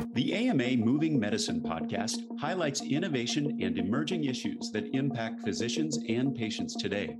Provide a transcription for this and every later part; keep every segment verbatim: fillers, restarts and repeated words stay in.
The A M A Moving Medicine podcast highlights innovation and emerging issues that impact physicians and patients today.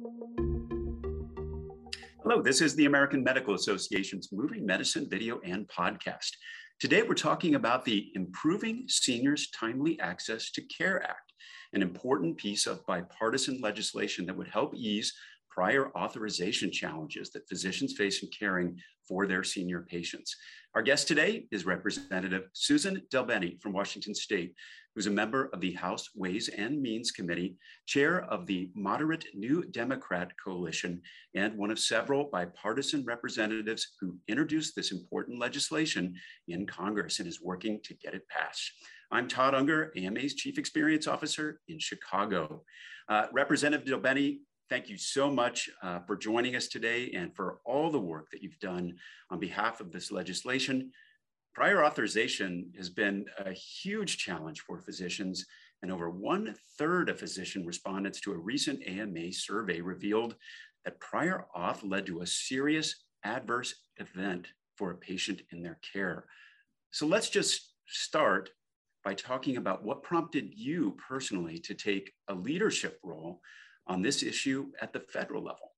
Hello, this is the American Medical Association's Moving Medicine video and podcast. Today, we're talking about the Improving Seniors Timely Access to Care Act, an important piece of bipartisan legislation that would help ease prior authorization challenges that physicians face in caring for their senior patients. Our guest today is Representative Susan DelBene from Washington State, who's a member of the House Ways and Means Committee, chair of the Moderate New Democrat Coalition, and one of several bipartisan representatives who introduced this important legislation in Congress and is working to get it passed. I'm Todd Unger, A M A's Chief Experience Officer in Chicago. Uh, Representative DelBene, thank you so much uh, for joining us today and for all the work that you've done on behalf of this legislation. Prior authorization has been a huge challenge for physicians, and over one third of physician respondents to a recent A M A survey revealed that prior auth led to a serious adverse event for a patient in their care. So let's just start by talking about what prompted you personally to take a leadership role on this issue at the federal level.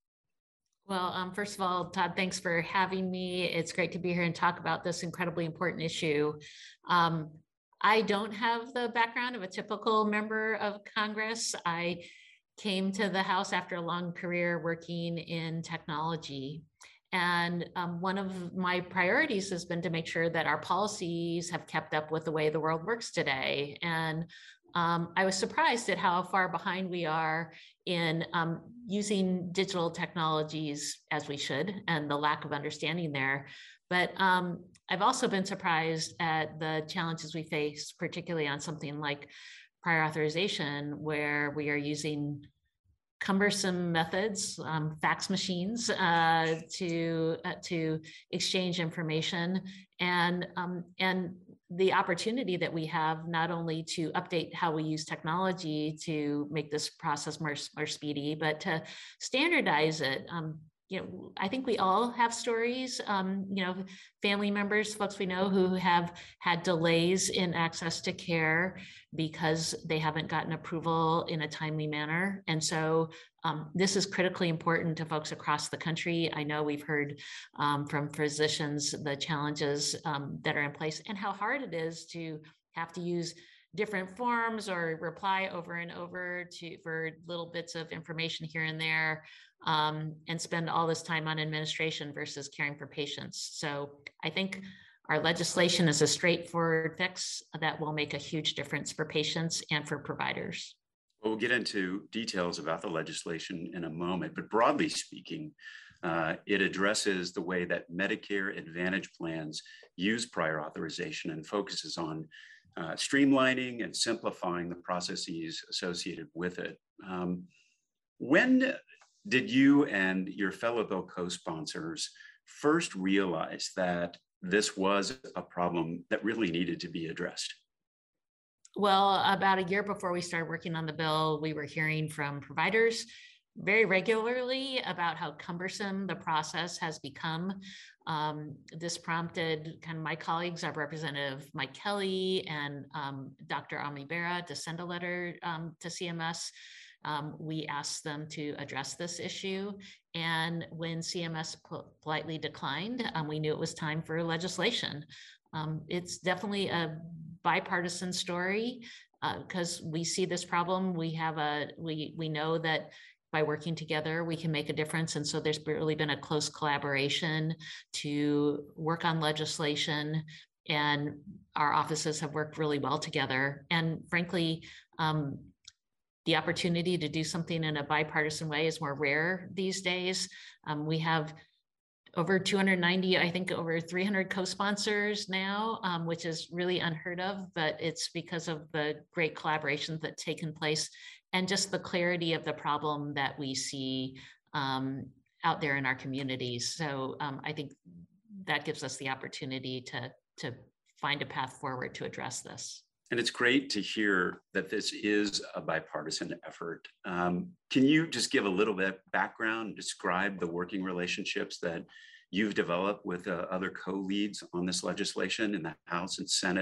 Well, um, first of all, Todd, thanks for having me. It's great to be here and talk about this incredibly important issue. Um, I don't have the background of a typical member of Congress. I came to the House after a long career working in technology. And um, one of my priorities has been to make sure that our policies have kept up with the way the world works today. And Um, I was surprised at how far behind we are in um, using digital technologies as we should and the lack of understanding there. But um, I've also been surprised at the challenges we face, particularly on something like prior authorization, where we are using cumbersome methods, um, fax machines uh, to uh, to exchange information, and um, and the opportunity that we have not only to update how we use technology to make this process more, more speedy, but to standardize it. Um, you know, I think we all have stories, um, you know, family members, folks we know who have had delays in access to care because they haven't gotten approval in a timely manner. And so um, this is critically important to folks across the country. I know we've heard um, from physicians the challenges um, that are in place and how hard it is to have to use different forms or reply over and over to for little bits of information here and there, um, and spend all this time on administration versus caring for patients. So I think our legislation is a straightforward fix that will make a huge difference for patients and for providers. Well, we'll get into details about the legislation in a moment, but broadly speaking, uh, it addresses the way that Medicare Advantage plans use prior authorization and focuses on Uh, streamlining and simplifying the processes associated with it. Um, when did you and your fellow bill co-sponsors first realize that this was a problem that really needed to be addressed? Well, about a year before we started working on the bill, we were hearing from providers very regularly about how cumbersome the process has become. Um, this prompted kind of my colleagues, our Representative Mike Kelly and um, Doctor Ami Bera, to send a letter um, to C M S. Um, we asked them to address this issue. And when C M S politely declined, um, we knew it was time for legislation. Um, it's definitely a bipartisan story because uh, we see this problem. We have a, we, we know that by working together, we can make a difference. And so there's really been a close collaboration to work on legislation, and our offices have worked really well together. And frankly, um, the opportunity to do something in a bipartisan way is more rare these days. Um, we have over two hundred ninety, I think over three hundred co-sponsors now, um, which is really unheard of, but it's because of the great collaborations that's taken place and just the clarity of the problem that we see um, out there in our communities. So um, I think that gives us the opportunity to, to find a path forward to address this. And it's great to hear that this is a bipartisan effort. Um, can you just give a little bit background, describe the working relationships that you've developed with uh, other co-leads on this legislation in the House and Senate,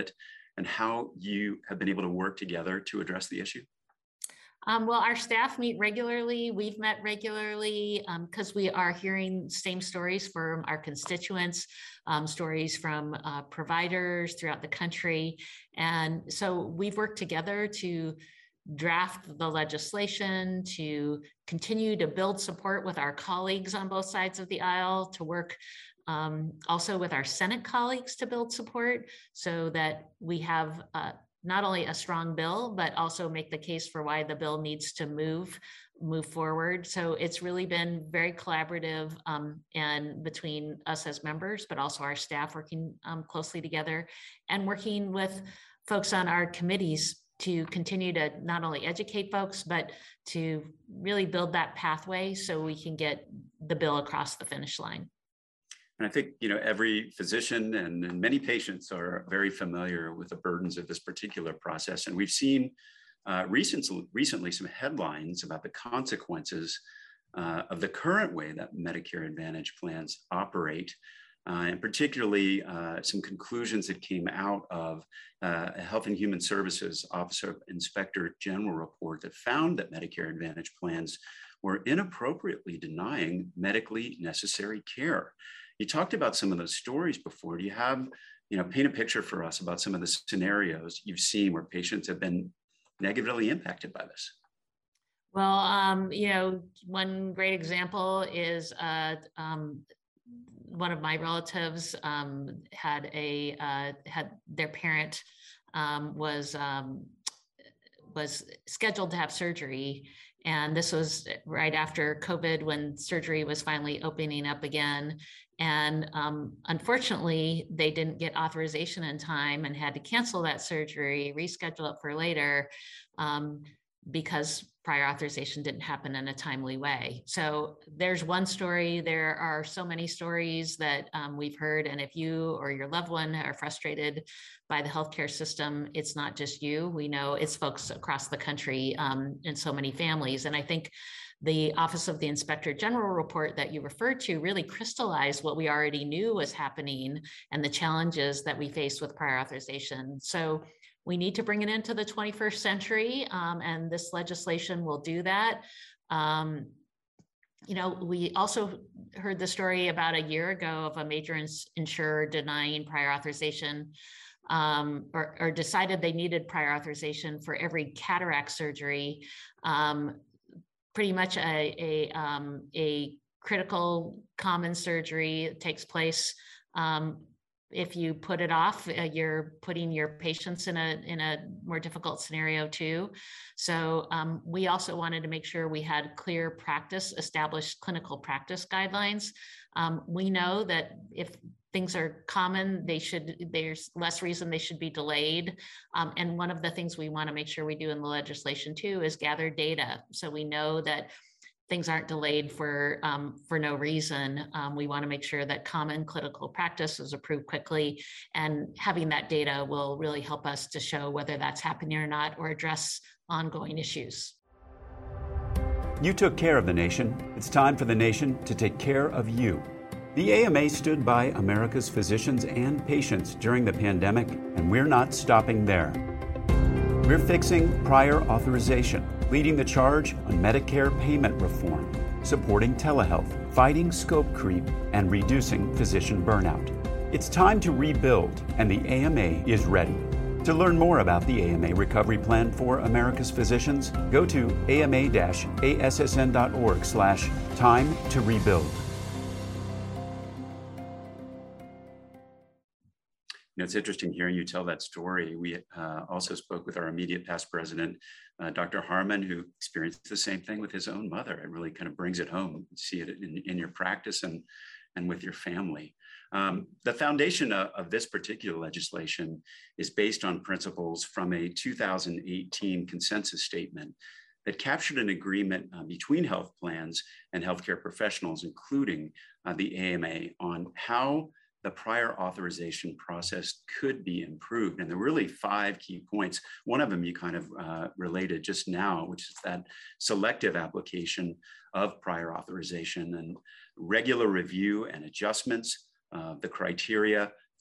and how you have been able to work together to address the issue? Um, well, our staff meet regularly. We've met regularly because um, we are hearing same stories from our constituents, um, stories from uh, providers throughout the country. And so we've worked together to draft the legislation, to continue to build support with our colleagues on both sides of the aisle, to work um, also with our Senate colleagues to build support so that we have uh, not only a strong bill, but also make the case for why the bill needs to move move forward. So it's really been very collaborative um, and between us as members, but also our staff working um, closely together and working with folks on our committees to continue to not only educate folks, but to really build that pathway so we can get the bill across the finish line. And I think, you know, every physician and, and many patients are very familiar with the burdens of this particular process. And we've seen uh, recently, recently some headlines about the consequences uh, of the current way that Medicare Advantage plans operate, uh, and particularly uh, some conclusions that came out of uh, a Health and Human Services Office of Inspector General report that found that Medicare Advantage plans were inappropriately denying medically necessary care. You talked about some of those stories before. Do you have, you know, paint a picture for us about some of the scenarios you've seen where patients have been negatively impacted by this? Well, um, you know, one great example is uh, um, one of my relatives um, had a uh, had their parent um, was um, was scheduled to have surgery. And this was right after COVID when surgery was finally opening up again. And um, unfortunately, they didn't get authorization in time and had to cancel that surgery, reschedule it for later um, because prior authorization didn't happen in a timely way. So there's one story. There are so many stories that um, we've heard. And if you or your loved one are frustrated by the healthcare system, it's not just you. We know it's folks across the country um, and so many families. And I think the Office of the Inspector General report that you referred to really crystallized what we already knew was happening and the challenges that we faced with prior authorization. So we need to bring it into the twenty-first century, um, and this legislation will do that. Um, you know, we also heard the story about a year ago of a major ins- insurer denying prior authorization um, or, or decided they needed prior authorization for every cataract surgery. Um, pretty much a, a, um, a critical common surgery takes place. Um, if you put it off, uh, you're putting your patients in a, in a more difficult scenario too. So um, we also wanted to make sure we had clear practice, established clinical practice guidelines. Um, we know that if things are common, they should, there's less reason they should be delayed. Um, and one of the things we want to make sure we do in the legislation too is gather data. So we know that things aren't delayed for, um, for no reason. Um, we want to make sure that common clinical practice is approved quickly, and having that data will really help us to show whether that's happening or not, or address ongoing issues. You took care of the nation. It's time for the nation to take care of you. The A M A stood by America's physicians and patients during the pandemic, and we're not stopping there. We're fixing prior authorization, leading the charge on Medicare payment reform, supporting telehealth, fighting scope creep, and reducing physician burnout. It's time to rebuild, and the A M A is ready. To learn more about the A M A Recovery Plan for America's Physicians, go to ama-assn.org slash time to rebuild. You know, it's interesting hearing you tell that story. We uh, also spoke with our immediate past president, uh, Doctor Harmon, who experienced the same thing with his own mother. It really kind of brings it home. You see it in, in your practice and, and with your family. Um, the foundation of, of this particular legislation is based on principles from a two thousand eighteen consensus statement that captured an agreement uh, between health plans and healthcare professionals, including uh, the A M A, on how the prior authorization process could be improved. And there were really five key points. One of them you kind of uh, related just now, which is that selective application of prior authorization and regular review and adjustments, uh, the criteria,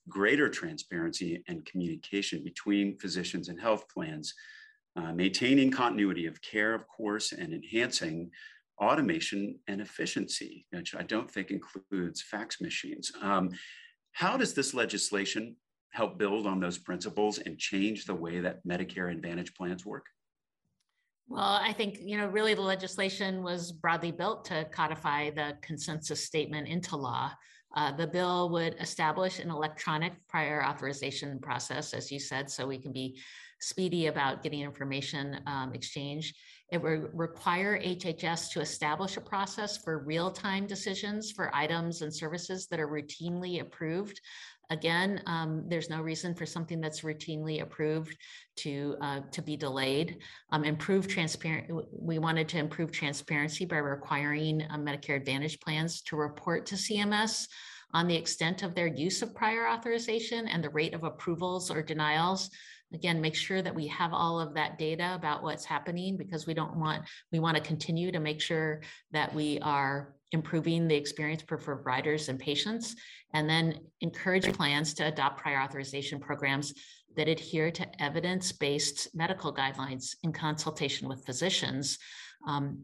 greater transparency and communication between physicians and health plans, uh, maintaining continuity of care, of course, and enhancing automation and efficiency, which I don't think includes fax machines. Um, how does this legislation help build on those principles and change the way that Medicare Advantage plans work? Well, I think, you know, really the legislation was broadly built to codify the consensus statement into law. Uh, the bill would establish an electronic prior authorization process, as you said, so we can be speedy about getting information um, exchange. It would require H H S to establish a process for real-time decisions for items and services that are routinely approved. Again, um, there's no reason for something that's routinely approved to uh, to be delayed. Um, improve transparent. We wanted to improve transparency by requiring uh, Medicare Advantage plans to report to C M S on the extent of their use of prior authorization and the rate of approvals or denials. Again, make sure that we have all of that data about what's happening, because we don't want, we want to continue to make sure that we are improving the experience for providers and patients, and then encourage plans to adopt prior authorization programs that adhere to evidence-based medical guidelines in consultation with physicians. Um,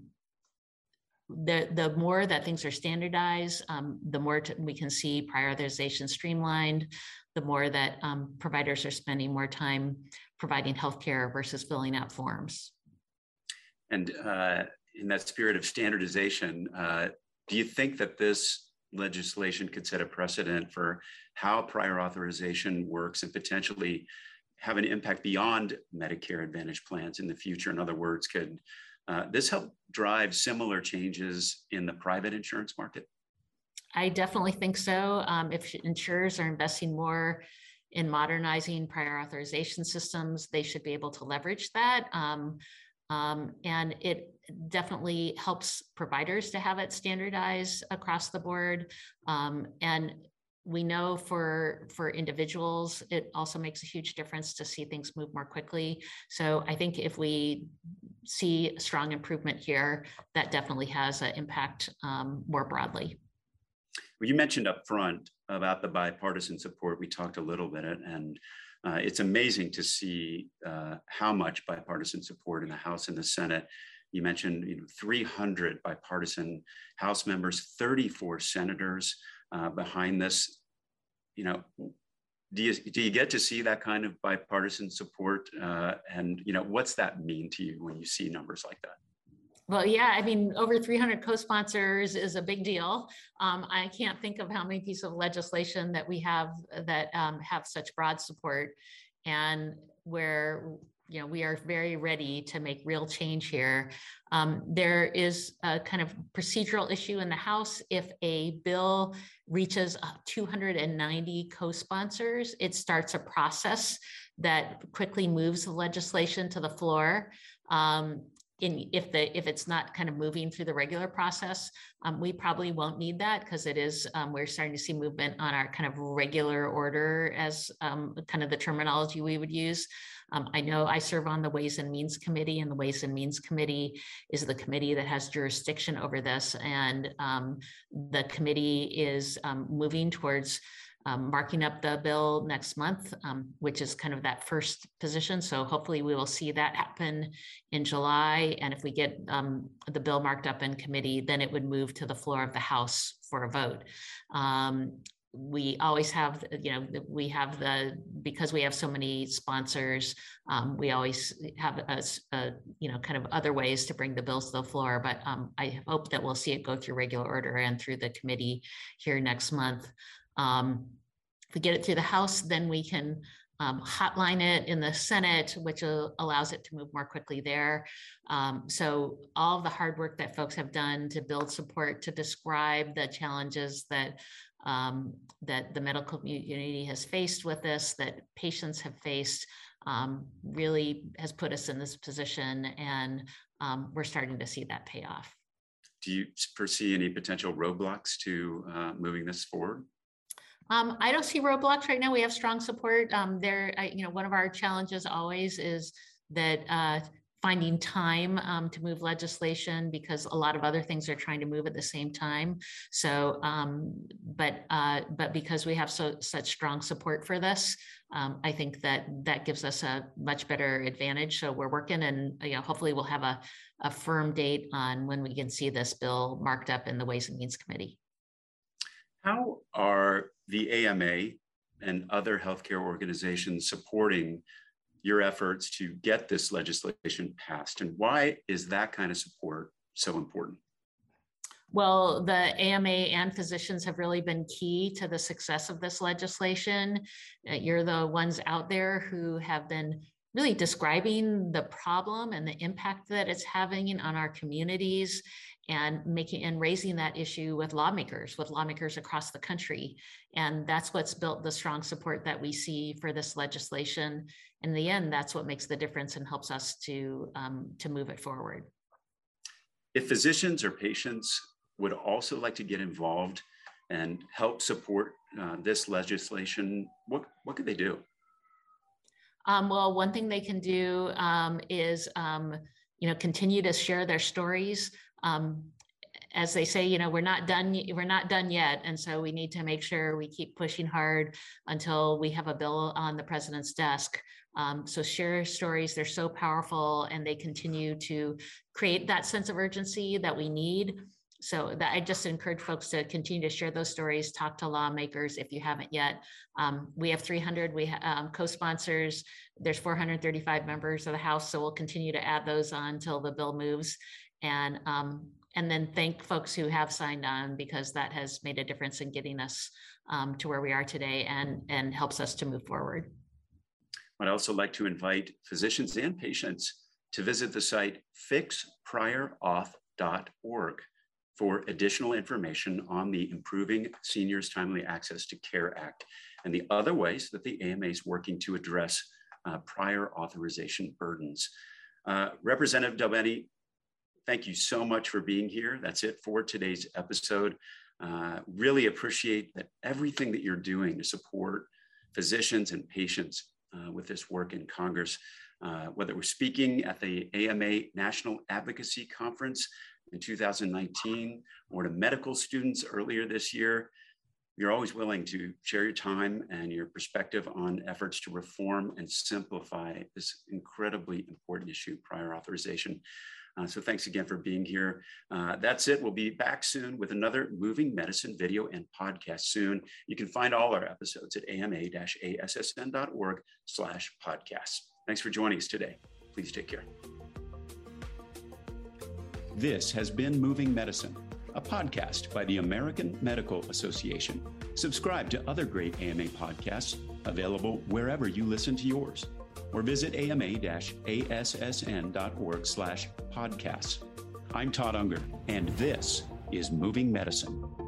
the, the more that things are standardized, um, the more t- we can see prior authorization streamlined, the more that um, providers are spending more time providing healthcare versus filling out forms. And uh, in that spirit of standardization, uh, do you think that this legislation could set a precedent for how prior authorization works and potentially have an impact beyond Medicare Advantage plans in the future? In other words, could uh, this help drive similar changes in the private insurance market? I definitely think so. Um, if insurers are investing more in modernizing prior authorization systems, they should be able to leverage that. Um, um, and it definitely helps providers to have it standardized across the board. Um, and we know for, for individuals, it also makes a huge difference to see things move more quickly. So I think if we see strong improvement here, that definitely has an impact um, more broadly. Well, you mentioned up front about the bipartisan support. We talked a little bit, and uh, it's amazing to see uh, how much bipartisan support in the House and the Senate. You mentioned you know, three hundred bipartisan House members, thirty-four senators uh, behind this. You know, do you do you get to see that kind of bipartisan support? Uh, and you know, what's that mean to you when you see numbers like that? Well, yeah, I mean, over three hundred co-sponsors is a big deal. Um, I can't think of how many pieces of legislation that we have that um, have such broad support, and where you know we are very ready to make real change here. Um, there is a kind of procedural issue in the House. If a bill reaches two hundred ninety co-sponsors, it starts a process that quickly moves the legislation to the floor. Um, In, if the if it's not kind of moving through the regular process, um, we probably won't need that, because it is um, we're starting to see movement on our kind of regular order, as um, kind of the terminology we would use. Um, I know I serve on the Ways and Means Committee, and the Ways and Means Committee is the committee that has jurisdiction over this, and um, the committee is um, moving towards Um, marking up the bill next month, um, which is kind of that first position. So hopefully we will see that happen in July. And if we get um, the bill marked up in committee, then it would move to the floor of the House for a vote. Um, we always have, you know, we have the, because we have so many sponsors, um, we always have a, a, you know, kind of other ways to bring the bills to the floor. But um, I hope that we'll see it go through regular order and through the committee here next month. Um, if we get it through the House, then we can um, hotline it in the Senate, which uh, allows it to move more quickly there. Um, so all of the hard work that folks have done to build support, to describe the challenges that um, that the medical community has faced with this, that patients have faced, um, really has put us in this position, and um, we're starting to see that pay off. Do you foresee any potential roadblocks to uh, moving this forward? Um, I don't see roadblocks right now. We have strong support um, there. I, you know, one of our challenges always is that uh, finding time um, to move legislation because a lot of other things are trying to move at the same time. So, um, but uh, but because we have so such strong support for this, um, I think that that gives us a much better advantage. So we're working, and you know, hopefully we'll have a, a firm date on when we can see this bill marked up in the Ways and Means Committee. How are the A M A and other healthcare organizations supporting your efforts to get this legislation passed? And why is that kind of support so important? Well, the A M A and physicians have really been key to the success of this legislation. Uh, you're the ones out there who have been really describing the problem and the impact that it's having on our communities, and making and raising that issue with lawmakers, with lawmakers across the country. And that's what's built the strong support that we see for this legislation. In the end, that's what makes the difference and helps us to, um, to move it forward. If physicians or patients would also like to get involved and help support uh, this legislation, what, what could they do? Um, well, one thing they can do um, is, um, you know, continue to share their stories. Um, as they say, you know, we're not done, we're not done yet. And so we need to make sure we keep pushing hard until we have a bill on the president's desk. Um, so share stories, they're so powerful, and they continue to create that sense of urgency that we need. So that I just encourage folks to continue to share those stories, talk to lawmakers if you haven't yet. Um, we have three hundred we ha um, co-sponsors. There's four hundred thirty-five members of the House, so we'll continue to add those on until the bill moves. And, um, and then thank folks who have signed on, because that has made a difference in getting us um, to where we are today, and, and helps us to move forward. I'd also like to invite physicians and patients to visit the site fix prior auth dot org for additional information on the Improving Seniors Timely Access to Care Act and the other ways that the A M A is working to address uh, prior authorization burdens. Uh, Representative Delbenny, thank you so much for being here. That's it for today's episode. Uh, really appreciate that everything that you're doing to support physicians and patients uh, with this work in Congress, uh, whether we're speaking at the A M A National Advocacy Conference in two thousand nineteen, or to medical students earlier this year. You're always willing to share your time and your perspective on efforts to reform and simplify this incredibly important issue, prior authorization. Uh, so thanks again for being here. Uh, that's it. We'll be back soon with another Moving Medicine video and podcast soon. You can find all our episodes at A M A A S S N dot org slash podcasts. Thanks for joining us today. Please take care. This has been Moving Medicine, a podcast by the American Medical Association. Subscribe to other great A M A podcasts available wherever you listen to yours, or visit A M A A S S N dot org slash podcasts. I'm Todd Unger, and this is Moving Medicine.